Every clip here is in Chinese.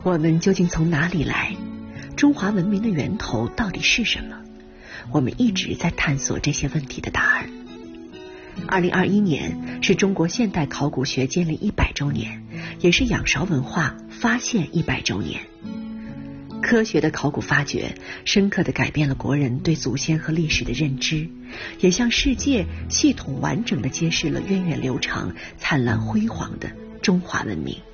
我们究竟从哪里来？中华文明的源头到底是什么？我们一直在探索这些问题的答案。2021年是中国现代考古学建立100周年，也是仰韶文化发现100周年。科学的考古发掘深刻地改变了国人对祖先和历史的认知，也向世界系统完整地揭示了源远流长、灿烂辉煌的中华文明。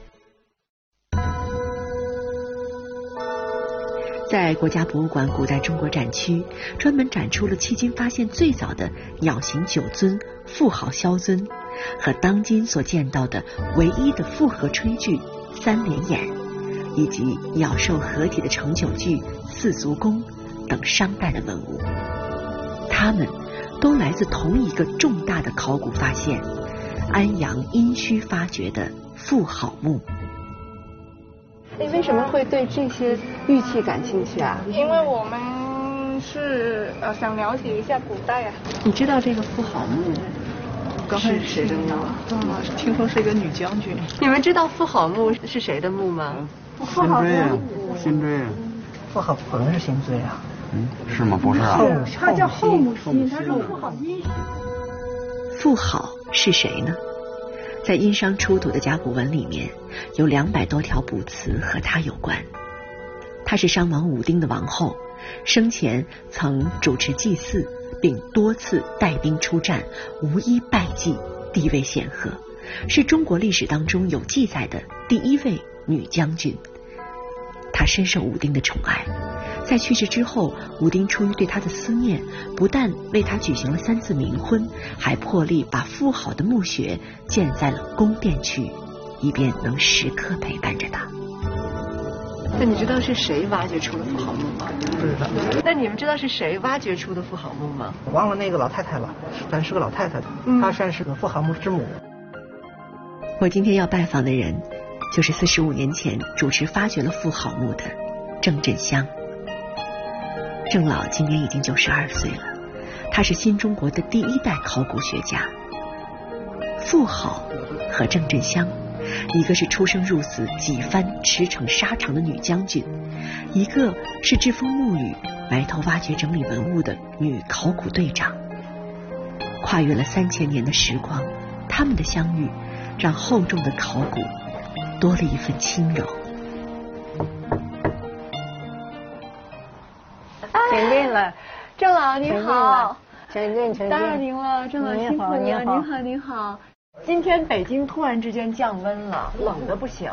在国家博物馆古代中国展区，专门展出了迄今发现最早的鸟形9尊妇好萧尊，和当今所见到的唯一的复合炊具3连眼，以及鸟兽合体的盛酒具4足弓等商代的文物。它们都来自同一个重大的考古发现——安阳殷墟发掘的妇好墓。 你为什么会对这些玉器感兴趣啊？ 因为我们是想了解一下古代啊。 你知道这个妇好墓刚开始谁的墓？听说是一个女将军。 你们知道妇好墓是谁的墓吗？ 辛追呀，辛追呀。 妇好不能是辛追啊。 是吗？不是啊。 他叫后母辛，他是妇好殷墟。 妇好是谁呢？在殷商出土的甲骨文里面，有200多条卜辞和她有关。她是商王武丁的王后，生前曾主持祭祀，并多次带兵出战，无一败绩，地位显赫，是中国历史当中有记载的第1位女将军。她深受武丁的宠爱，在去世之后，武丁出于对她的思念，不但为她举行了3次冥婚，还破例把妇好的墓穴建在了宫殿区，以便能时刻陪伴着她。 那你知道是谁挖掘出了妇好墓吗？ 不知道。 那你们知道是谁挖掘出的妇好墓吗？ 我忘了那个老太太了，反正是个老太太，她算是个妇好墓之母。 我今天要拜访的人，就是45年前主持发掘了妇好墓的郑振香。郑老今年已经92岁了，他是新中国的第1代考古学家。妇好和郑振香，一个是出生入死几番驰骋沙场的女将军，一个是栉风沐雨埋头挖掘整理文物的女考古队长。跨越了3000年的时光，他们的相遇让厚重的考古多了一份轻柔。 请进了，郑老您好。 请进。 当然您了，郑老辛苦了。您好。今天北京突然之间降温了，冷得不行。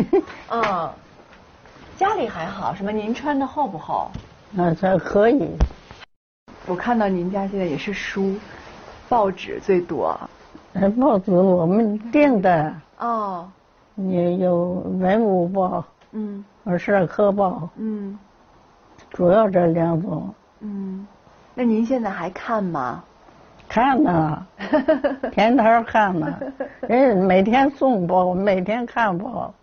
家里还好，什么？您穿的厚不厚？ 这可以。 我看到您家现在也是书、报纸最多。 报纸我们订的。 哦。 也有文物报，社科报，主要这2种。 那您现在还看吗？ 看呢，天天看呢。人每天送报，每天看报。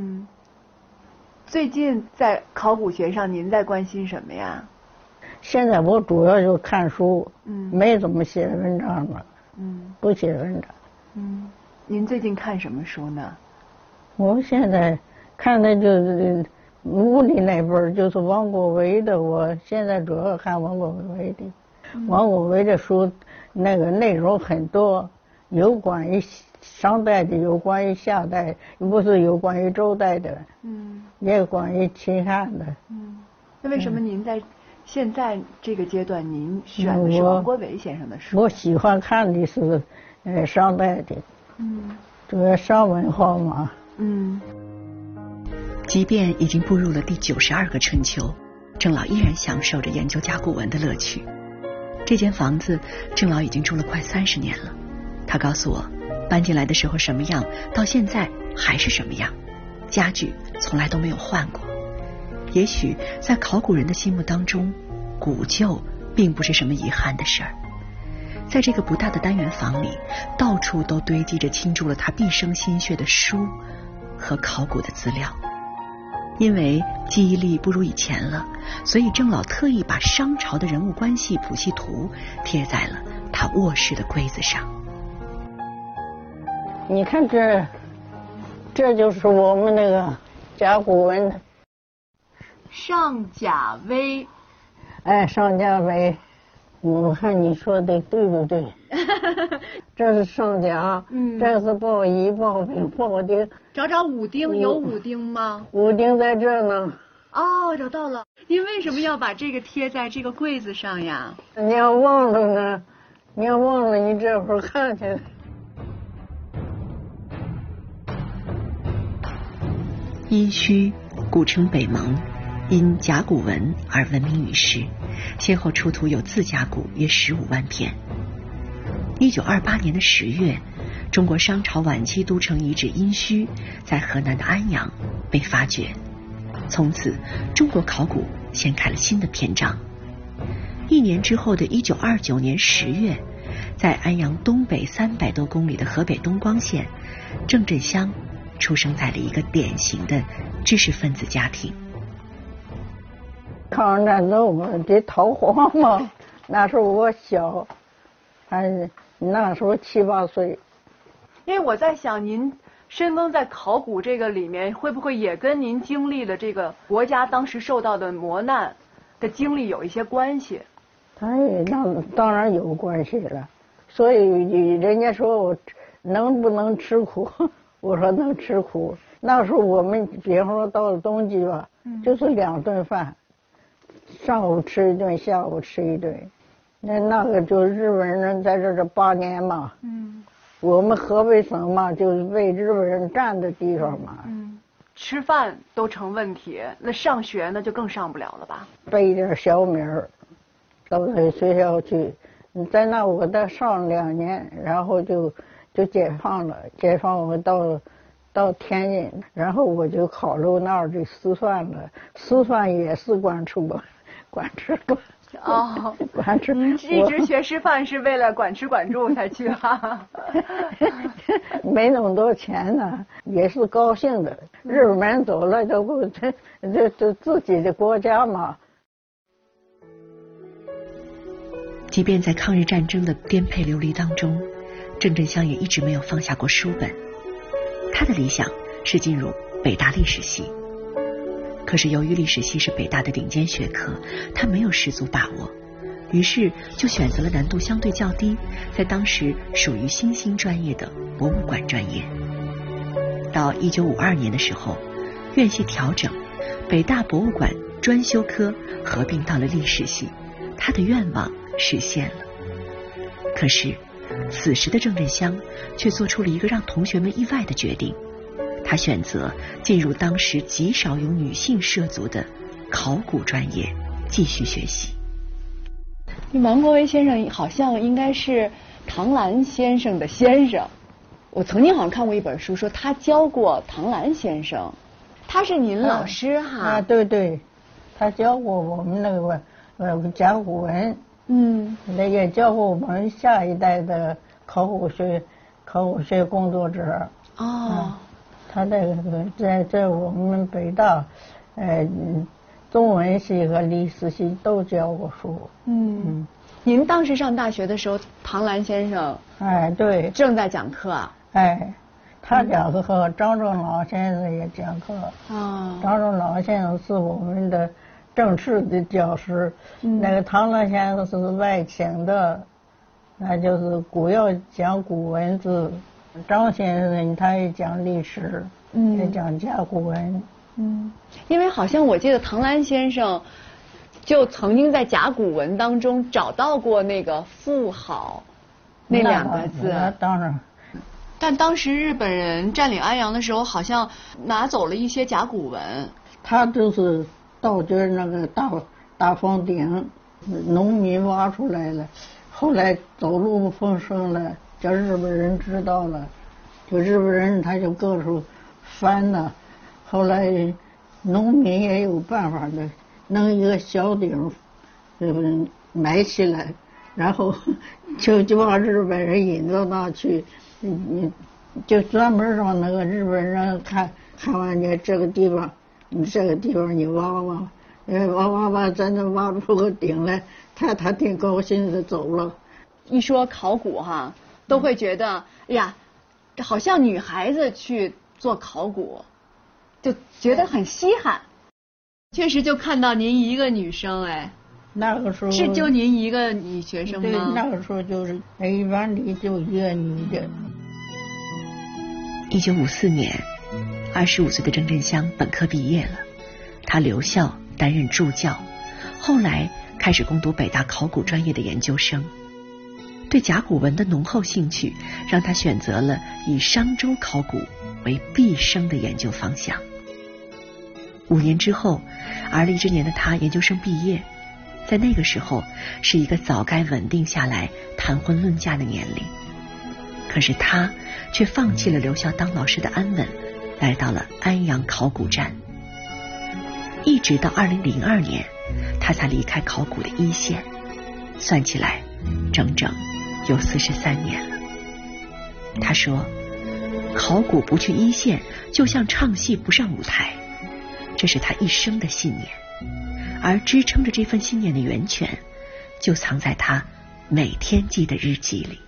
最近在考古学上，您在关心什么呀？ 现在我主要就看书，没怎么写文章了。不写文章。 您最近看什么书呢？ 我现在看的就是屋里那本，就是王国维的。我现在主要看王国维的。王国维的书那个内容很多，有关于商代的，有关于夏代，不是有关于周代的，也有关于秦汉的。 那为什么您在现在这个阶段，您选的是王国维先生的书？ 我喜欢看的是商代的，这个商文化嘛。 即便已经步入了第92个春秋，郑老依然享受着研究甲骨文的乐趣。这间房子，郑老已经住了快30年了。他告诉我，搬进来的时候什么样，到现在还是什么样，家具从来都没有换过。也许在考古人的心目当中，古旧并不是什么遗憾的事儿。在这个不大的单元房里，到处都堆积着倾注了他毕生心血的书和考古的资料。因为记忆力不如以前了，所以郑老特意把商朝的人物关系谱系图贴在了他卧室的柜子上。 你看这就是我们那个甲骨文。 上甲微。 哎，上甲微，我看你说的对不对？这是上甲，这是报乙、报丙、报丁。 找武丁，有武丁吗？ 武丁在这呢。 哦，找到了。您为什么要把这个贴在这个柜子上呀？ 你要忘了呢，你要忘了，你这会儿看去。 殷墟，古称北蒙，因甲骨文而闻名于世，先后出土有字甲骨约15万片。1928年的10月，中国商朝晚期都城遗址殷墟在河南的安阳被发掘，从此中国考古掀开了新的篇章。1年之后的1929年10月，在安阳东北300多公里的河北东光县，郑振香出生在了一个典型的知识分子家庭。 抗日战争我得逃荒嘛，那时候我小，那时候7、8岁。 因为我在想，您深耕在考古这个里面，会不会也跟您经历了这个国家当时受到的磨难的经历有一些关系？ 他也当然有关系了，所以人家说我能不能吃苦，我说能吃苦。那时候我们比方说到了冬季吧，就是2顿饭，上午吃一顿，下午吃一顿。那个就日本人在这8年嘛，我们河北省嘛，就是被日本人占的地方嘛， 吃饭都成问题，那上学呢就更上不了了吧？ 背点小米儿，到学校去。在那我再上2年，然后就解放了，解放我到天津，然后我就考入那儿的师范了，师范也是管吃管住。 哦， 管吃， 一直学师范是为了管吃管住才去哈。 没那么多钱呢，也是高兴的。日本人走了，就自己的国家嘛。 即便在抗日战争的颠沛流离当中，郑振香也一直没有放下过书本。他的理想是进入北大历史系。可是由于历史系是北大的顶尖学科，他没有十足把握，于是就选择了难度相对较低，在当时属于新兴专业的博物馆专业。到1952年的时候，院系调整，北大博物馆专修科合并到了历史系，他的愿望实现了。可是此时的郑振香却做出了一个让同学们意外的决定，他选择进入当时极少有女性涉足的考古专业继续学习。 王国维先生好像应该是唐兰先生的先生，我曾经好像看过一本书，说他教过唐兰先生，他是您老师哈？ 啊，对对，他教过我们那个甲骨文，那也教过我们下一代的考古学工作者。 哦。 他在我们北大，中文系和历史系都教过书。 您当时上大学的时候，唐兰先生对正在讲课啊。 他讲课，张正老先生也讲课。张正老先生是我们的正式的教师，那个唐兰先生是外请的，那就是主要讲古文字。张先生他也讲历史，也讲甲骨文。 因为好像我记得唐兰先生就曾经在甲骨文当中找到过那个妇好那2个字。 那当然。 但当时日本人占领安阳的时候，好像拿走了一些甲骨文。 他就是盗掘那个大房顶，农民挖出来了，后来走漏风声了。叫日本人知道了，就日本人他就各处翻了，后来农民也有办法的，弄一个小顶，埋起来，然后就把日本人引到那去，就专门让那个日本人看完你这个地方，你挖，真的挖出个顶来，他挺高兴的走了。 一说考古哈，都会觉得，哎呀，好像女孩子去做考古， 就觉得很稀罕。确实就看到您一个女生，哎， 那个时候是就您一个女学生吗？ 对，那个时候就是一班里就一个女的。 1954年，25岁的郑振香本科毕业了，他留校担任助教，后来开始攻读北大考古专业的研究生。对甲骨文的浓厚兴趣，让他选择了以商周考古为毕生的研究方向。5年之后，而立之年的他研究生毕业，在那个时候是一个早该稳定下来谈婚论嫁的年龄。可是他却放弃了留校当老师的安稳，来到了安阳考古站。一直到2002年，他才离开考古的一线，算起来整整有43年了。他说，考古不去一线，就像唱戏不上舞台，这是他一生的信念。而支撑着这份信念的源泉，就藏在他每天记的日记里。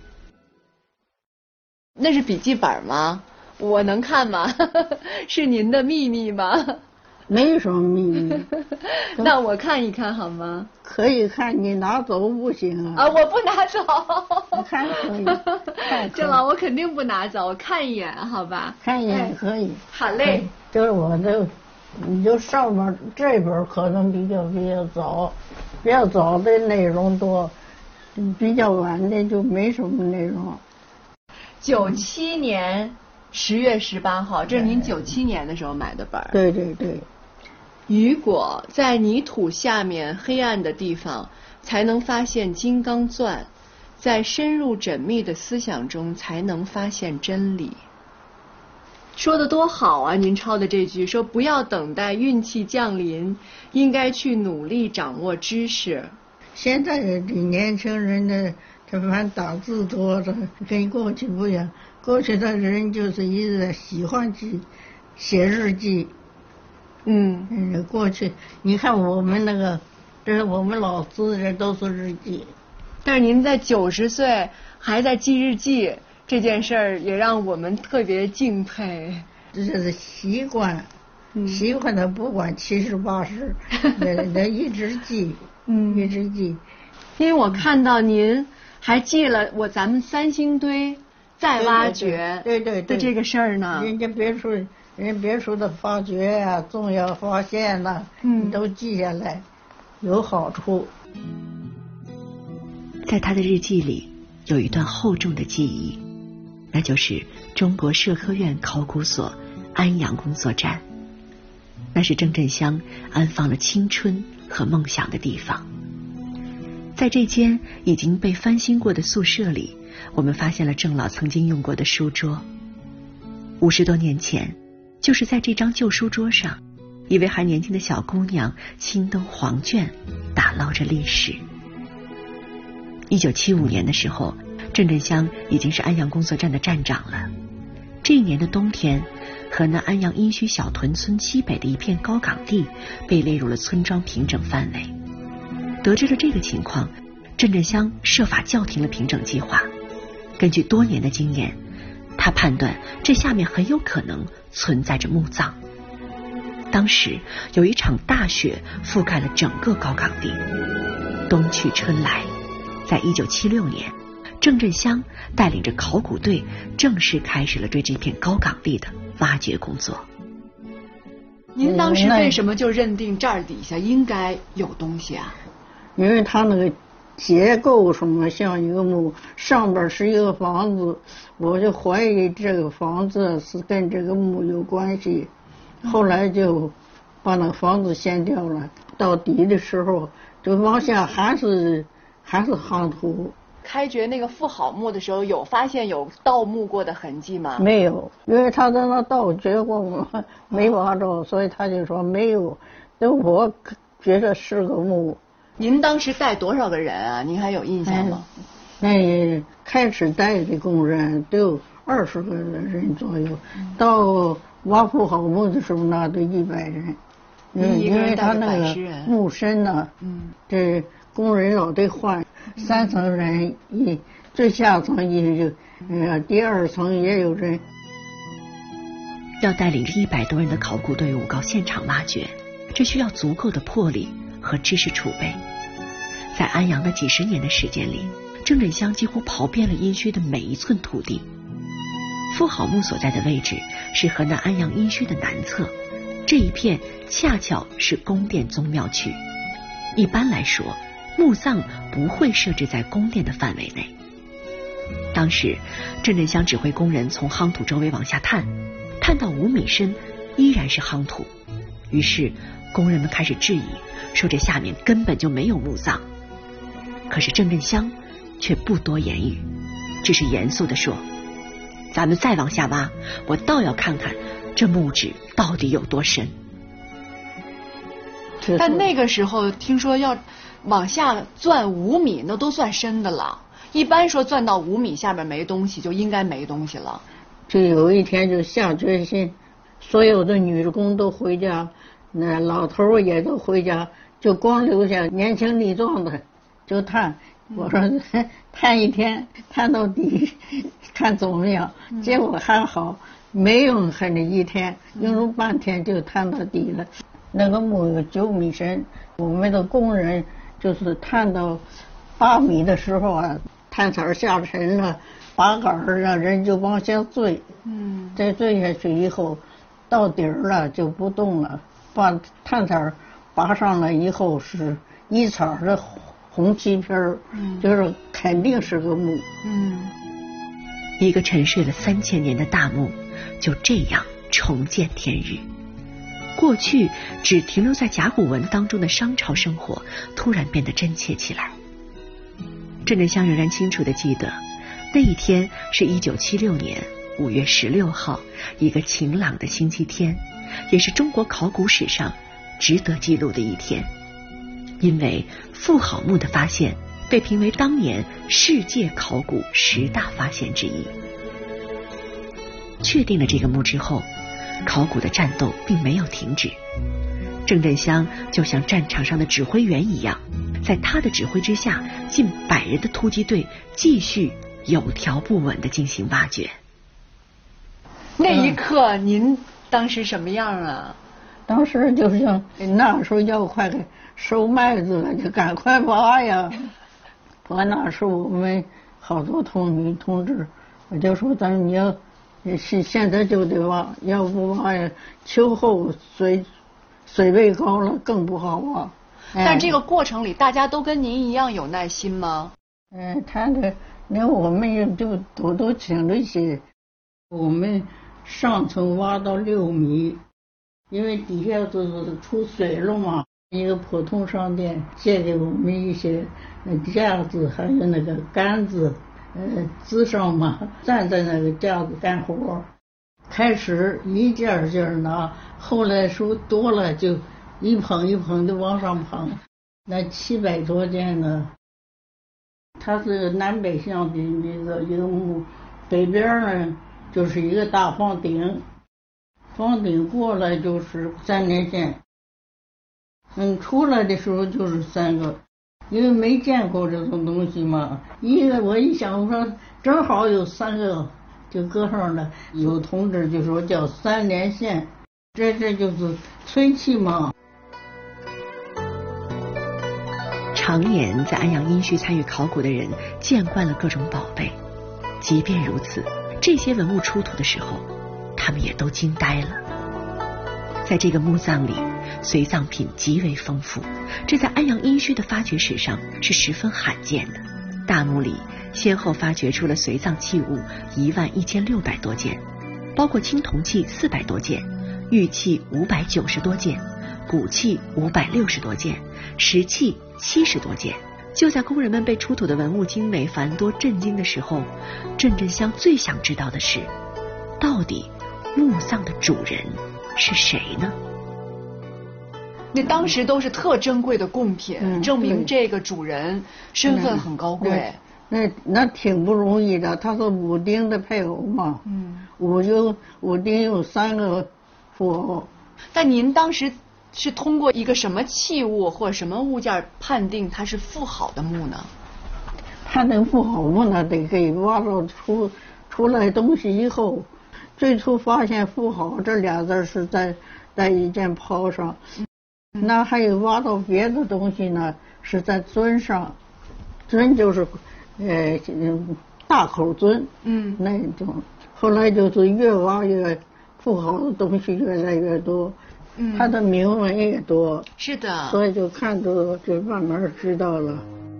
那是笔记本吗？我能看吗？是您的秘密吗？ 没什么秘密。 那我看一看好吗？ 可以看，你拿走不行啊。 我不拿走。 你看可以。 郑老，我肯定不拿走，我看一眼好吧？ 看一眼可以。 好嘞。 就是我的，你就上面这本可能比较早，比较早的内容多，比较晚的就没什么内容。 97年10月18号，这是您97年的时候买的本。 对对对。 雨果在泥土下面黑暗的地方才能发现金刚钻，在深入缜密的思想中才能发现真理。说的多好啊！您抄的这句说不要等待运气降临，应该去努力掌握知识。 现在的年轻人的这反正打字多的跟过去不一样，过去的人就是一直喜欢去写日记。过去你看我们那个，这是我们老师这都是日记。 但是您在90岁还在记日记，这件事儿也让我们特别敬佩。 这是习惯，习惯的不管70、80，得一直记，一直记。 因为我看到您还记了咱们三星堆再挖掘的这个事儿呢。 人家别墅的发掘呀、重要发现呐，你都记下来，有好处。 在他的日记里有一段厚重的记忆，那就是中国社科院考古所安阳工作站，那是郑振香安放了青春和梦想的地方。在这间已经被翻新过的宿舍里，我们发现了郑老曾经用过的书桌。50多年前，就是在这张旧书桌上，一位还年轻的小姑娘青灯黄卷打捞着历史。1975年的时候，郑振香已经是安阳工作站的站长了。这一年的冬天，河南安阳殷墟小屯村西北的一片高岗地被列入了村庄平整范围。得知了这个情况，郑振香设法叫停了平整计划。根据多年的经验，他判断这下面很有可能存在着墓葬。当时有一场大雪覆盖了整个高岗地，冬去春来，在1976年，郑振香带领着考古队正式开始了对这片高岗地的挖掘工作。 您当时为什么就认定这儿底下应该有东西啊？ 因为它那个结构什么像一个墓，上边是一个房子，我就怀疑这个房子是跟这个墓有关系。后来就把那个房子掀掉了，到底的时候就往下还是夯土。 开掘那个妇好墓的时候，有发现有盗墓过的痕迹吗？ 没有，因为他在那盗掘过嘛，没挖着，所以他就说没有。我觉得是个墓。 您当时带多少个人啊？您还有印象吗？ 那开始带的工人都有20个人左右，到挖妇好墓的时候那都100人。因为他那个墓身呢，这工人老得换，3层人，最下层也有，第2层也有人。 要带领着100多人的考古队伍到现场挖掘，这需要足够的魄力和知识储备。在安阳的几十年的时间里，郑振香几乎跑遍了殷墟的每一寸土地。妇好墓所在的位置是河南安阳殷墟的南侧，这一片恰巧是宫殿宗庙区。一般来说，墓葬不会设置在宫殿的范围内。当时郑振香指挥工人从夯土周围往下探，探到5米深依然是夯土。于是工人们开始质疑，说这下面根本就没有墓葬。可是郑振香却不多言语，只是严肃地说，咱们再往下挖，我倒要看看这墓址到底有多深。 但那个时候听说要往下钻5米，那都算深的了。一般说钻到5米下面没东西，就应该没东西了。 就有一天就下决心，所有的女工都回家，那老头也都回家，就光留下年轻力壮的就探。我说探一天，探到底看怎么样。结果还好，没用很这一天，用了半天就探到底了。那个墓有9米深，我们的工人就是探到8米的时候啊，探铲下沉了，拔杆儿让人就往下坠。再坠下去以后，到底儿了就不动了，把探铲拔上来以后是一铲的红漆皮儿，就是肯定是个墓。 一个沉睡了3000年的大墓就这样重见天日。过去只停留在甲骨文当中的商朝生活突然变得真切起来。郑振香仍然清楚地记得，那一天是1976年5月16号，一个晴朗的星期天，也是中国考古史上值得记录的一天。因为妇好墓的发现被评为当年世界考古10大发现之一。确定了这个墓之后，考古的战斗并没有停止。郑振香就像战场上的指挥员一样，在他的指挥之下，近100人的突击队继续有条不紊地进行挖掘。 那一刻您当时什么样啊？ 当时就像那时候要快收麦子了，就赶快挖呀。我那时候我们好多女同志，我就说你要现在就得挖，要不挖呀，秋后水位高了更不好挖。 但这个过程里，大家都跟您一样有耐心吗？ 那我们也就都请了些，我们上层挖到6米，因为底下就是出水了嘛。一个普通商店借给我们一些架子，还有那个杆子，支上嘛，站在那个架子干活。开始一件一件拿，后来说多了就一捧一捧的往上捧。那700多件呢，它是南北向的一个墓，北边呢就是一个大房顶，房顶过来就是3连线。出来的时候就是3个，因为没见过这种东西嘛。我一想，我说正好有3个就搁上了。有同志就说叫3连线，这就是吹气嘛。 常年在安阳殷墟参与考古的人见惯了各种宝贝，即便如此，这些文物出土的时候，他们也都惊呆了。在这个墓葬里，随葬品极为丰富，这在安阳殷墟的发掘史上是十分罕见的。大墓里先后发掘出了随葬器物11600多件，包括青铜器400多件，玉器590多件，骨器560多件，石器70多件。就在工人们被出土的文物精美繁多震惊的时候，郑振香最想知道的是，到底墓葬的主人是谁呢？ 那当时都是特珍贵的贡品，证明这个主人身份很高贵。 那挺不容易的，他是武丁的配偶嘛。武丁有3个富豪。 但您当时是通过一个什么器物或者什么物件判定它是妇好的墓呢？ 判定妇好墓呢，得给挖到出来东西以后， 最初发现富豪这俩字是在一件袍上，那还有挖到别的东西呢，是在尊上，尊就是大口尊，那种。后来就是越挖越富豪的东西越来越多，他的铭文也多， 是的， 所以就看着就慢慢知道了。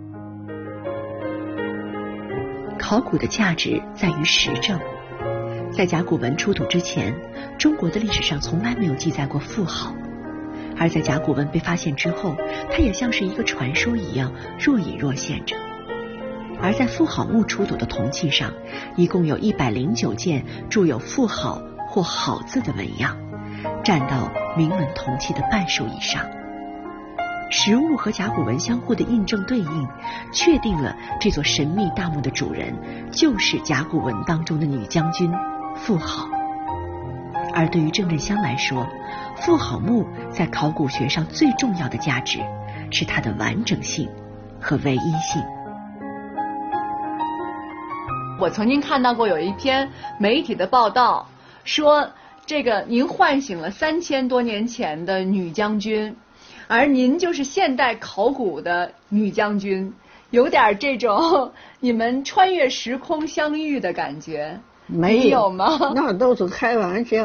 考古的价值在于实证。在甲骨文出土之前，中国的历史上从来没有记载过富豪，而在甲骨文被发现之后，它也像是一个传说一样若隐若现着。而在妇好墓出土的铜器上，一共有109件铸有妇好或好字的纹样，占到铭文铜器的半数以上。实物和甲骨文相互的印证对应，确定了这座神秘大墓的主人就是甲骨文当中的女将军妇好。而对于郑振香来说，妇好墓在考古学上最重要的价值是它的完整性和唯一性。 我曾经看到过有一篇媒体的报道，说这个您唤醒了3000多年前的女将军，而您就是现代考古的女将军，有点这种你们穿越时空相遇的感觉。 没有吗？ 那都是开玩笑。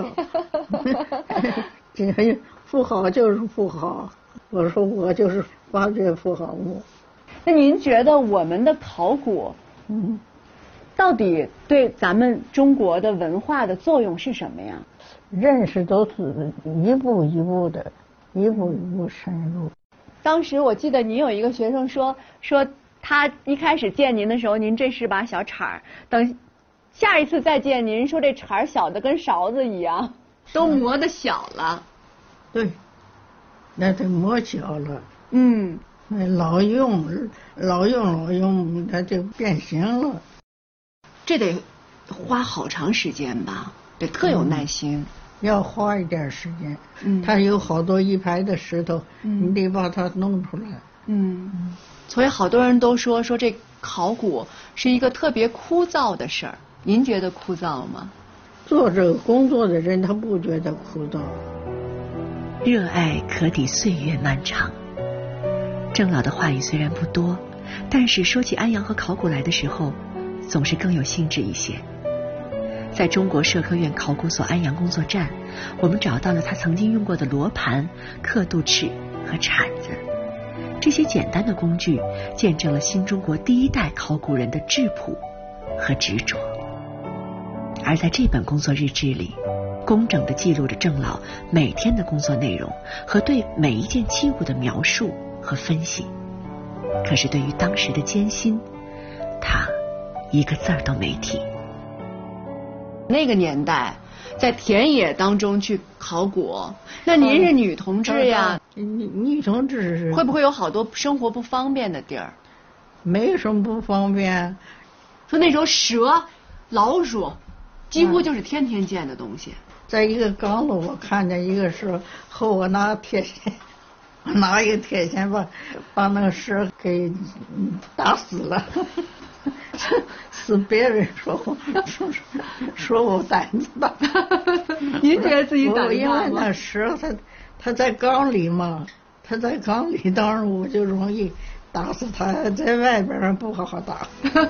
这富豪就是富豪，我说我就是发掘富豪墓。 那您觉得我们的考古，到底对咱们中国的文化的作用是什么呀？ 认识都是一步一步的，一步一步深入。 当时我记得您有一个学生说他一开始见您的时候，您这是把小铲儿，等下一次再见您说这铲儿小的跟勺子一样，都磨得小了。 对，那得磨小了。老用，它就变形了。 这得花好长时间吧，得特有耐心。 要花一点时间。它有好多一排的石头，你得把它弄出来。 所以好多人都说这考古是一个特别枯燥的事儿。您觉得枯燥吗？ 做这个工作的人他不觉得枯燥。 热爱可抵岁月漫长。郑老的话语虽然不多，但是说起安阳和考古来的时候，总是更有兴致一些。在中国社科院考古所安阳工作站，我们找到了他曾经用过的罗盘、刻度尺和铲子。这些简单的工具见证了新中国第一代考古人的质朴和执着。而在这本工作日志里，工整地记录着郑老每天的工作内容和对每一件器物的描述和分析。可是对于当时的艰辛，他一个字儿都没提。 那个年代在田野当中去考古，那您是女同志呀， 女同志是会不会有好多生活不方便的地儿？ 没什么不方便。 说那时候蛇、老鼠几乎就是天天见的东西。 在一个缸子，我看见一个蛇，后我拿铁锨，拿一个铁锨把那个蛇给打死了。是别人说我胆子大。 您觉得自己胆子大吗？ 因为那蛇它在缸里嘛，它在缸里，当然我就容易打死它，在外边不好打。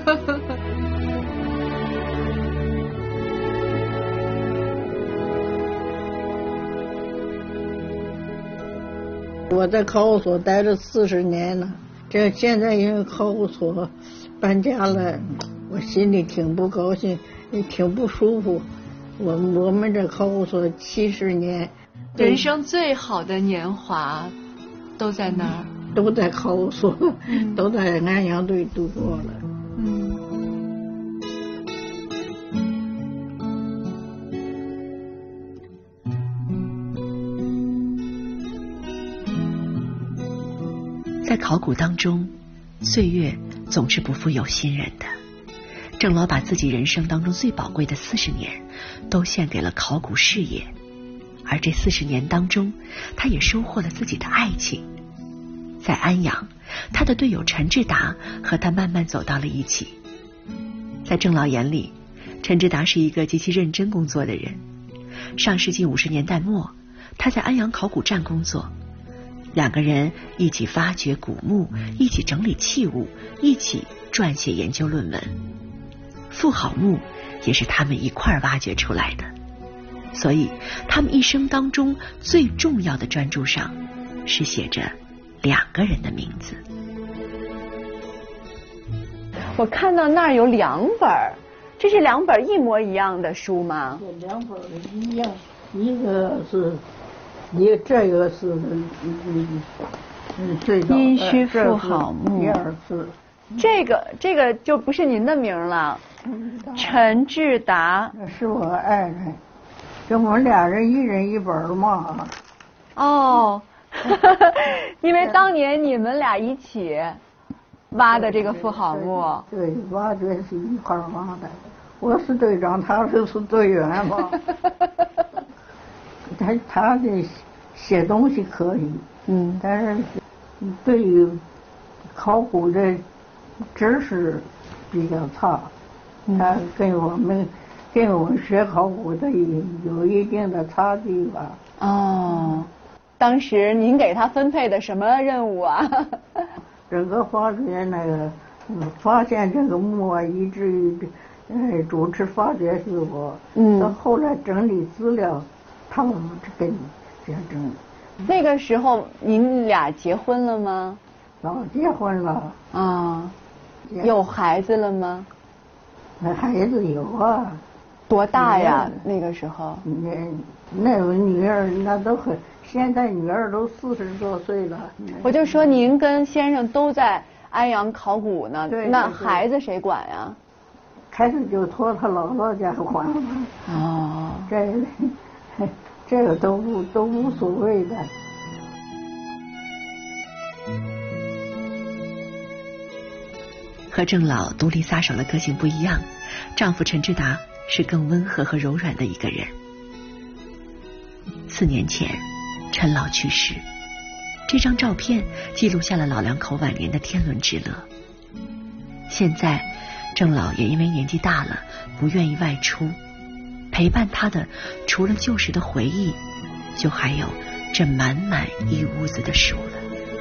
我在考古所待了40年了，这现在因为考古所搬家了，我心里挺不高兴，也挺不舒服。我们这考古所70年， 人生最好的年华都在那儿， 都在考古所，都在安阳队度过了。 在考古当中，岁月总是不负有心人的。郑老把自己人生当中最宝贵的40年都献给了考古事业，而这40年当中，他也收获了自己的爱情。在安阳，他的队友陈志达和他慢慢走到了一起。在郑老眼里， 陈志达是一个极其认真工作的人。上世纪50年代末，他在安阳考古站工作，两个人一起发掘古墓，一起整理器物，一起撰写研究论文。妇好墓也是他们一块儿挖掘出来的，所以他们一生当中最重要的专著上是写着2个人的名字。 我看到那儿有2本，这是2本一模一样的书吗？ 这2本一样，一个是，这个是最早的殷墟妇好墓， 第2次。 这个就不是您的名了，陈志达。 是我爱人，这我们俩人一人一本嘛。 哦，因为当年你们俩一起挖的这个妇好墓。 对，挖掘是一块挖的，我是队长，他是队员嘛。他的写东西可以，但是对于考古的知识比较差，他跟我们学考古的有一定的差距吧。 哦，当时您给他分配的什么任务啊？ 整个发掘那个发现这个墓啊，以至于主持发掘是我。到后来整理资料，他们跟这样整理。 那个时候您俩结婚了吗？ 早结婚了。 啊，有孩子了吗？ 孩子有啊。 多大呀？那个时候？ 那有女儿，那都很，现在女儿都40多岁了。 我就说您跟先生都在安阳考古呢， 对， 那孩子谁管呀？ 开始就托他姥姥家管了。 哦， 这个都无所谓的。 和郑老独立撒手的个性不一样，丈夫陈志达是更温和和柔软的一个人。4年前，陈老去世，这张照片记录下了老两口晚年的天伦之乐。现在，郑老也因为年纪大了，不愿意外出，陪伴他的除了旧时的回忆，就还有这满满一屋子的书了。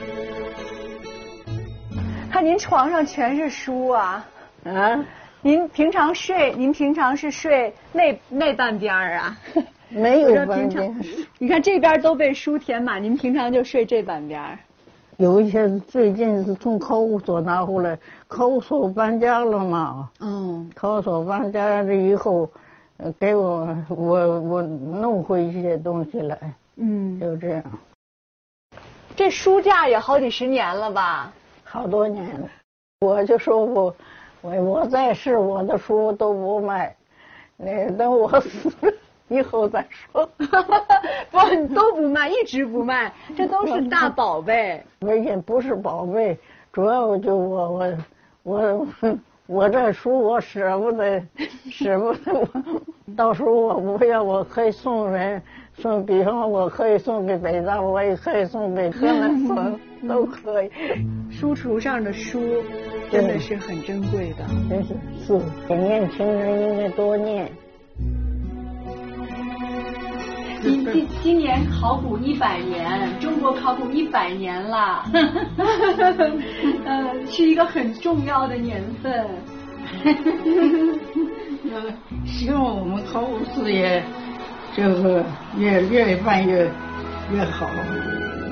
看您床上全是书啊！ 啊， 您平常是睡那半边啊？ 没有半边。 你看这边都被书填满，您平常就睡这半边。 有一些最近是从考古所拿回来，考古所搬家了嘛。考古所搬家了以后，给我弄回一些东西来。就这样。 这书架也好几十年了吧？ 好多年了。我就说我在世，我的书都不卖，等我死以后再说。 不，你都不卖，一直不卖，这都是大宝贝。 也不是宝贝，主要就我这书我舍不得，到时候我不要，我可以送人，比方我可以送给北大，我也可以送给河南省，都可以。 书橱上的书真的是很珍贵的， 真是给年轻人应该多念。 今年考古100年，中国考古100年了，是一个很重要的年份。 希望我们考古事业就是越办越好。